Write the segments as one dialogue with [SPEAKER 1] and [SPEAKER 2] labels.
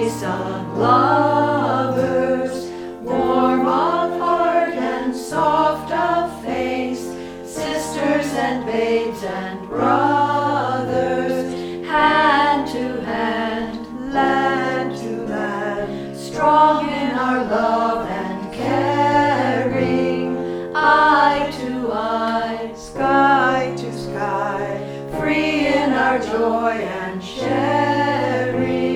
[SPEAKER 1] Son lovers, warm of heart and soft of face, sisters and babes and brothers, hand to hand, land to land, strong in our love and caring, eye to eye, sky to sky, free in our joy and sharing.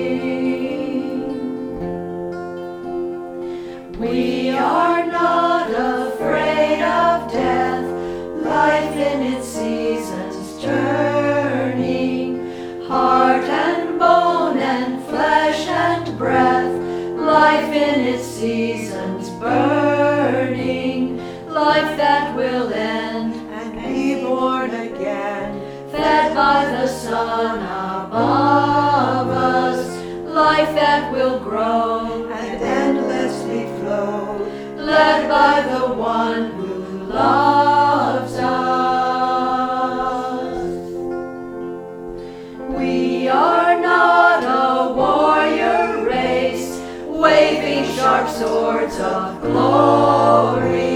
[SPEAKER 1] We are not afraid of death, life in its seasons turning, heart and bone and flesh and breath, life in its seasons burning, life that will end and be born again, fed by the sun above us, life that will grow and endlessly flow, led by the one who loves us. We are not a warrior race, waving sharp swords of glory,